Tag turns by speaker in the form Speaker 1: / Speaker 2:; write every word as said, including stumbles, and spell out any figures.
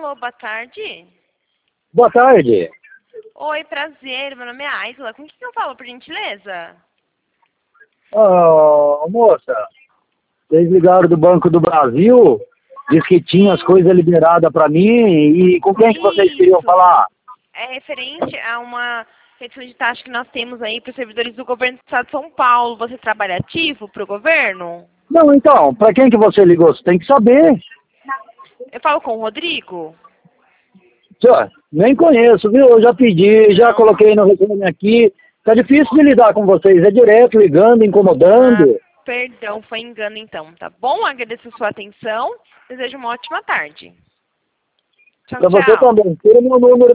Speaker 1: Alô, boa tarde.
Speaker 2: Boa tarde.
Speaker 1: Oi, prazer. Meu nome é Aisla. Com quem eu falo, por gentileza?
Speaker 2: Ô, moça, vocês ligaram do Banco do Brasil, diz que tinha as coisas liberadas para mim, e com quem que vocês queriam
Speaker 1: Isso.
Speaker 2: falar?
Speaker 1: É referente a uma redução de taxa que nós temos aí para os servidores do governo do estado de São Paulo. Você trabalha ativo para o governo?
Speaker 2: Não, então, para quem que você ligou? Você tem que saber.
Speaker 1: Eu falo com o Rodrigo?
Speaker 2: Senhor, nem conheço, viu? Eu já pedi, já
Speaker 1: Não.
Speaker 2: coloquei no resumo aqui. Tá difícil de lidar com vocês, é direto, ligando,
Speaker 1: Ah,
Speaker 2: incomodando.
Speaker 1: perdão, foi engano então, tá bom? Agradeço a sua atenção. Desejo uma ótima tarde. Tchau,
Speaker 2: Para você
Speaker 1: tchau.
Speaker 2: também, tira meu número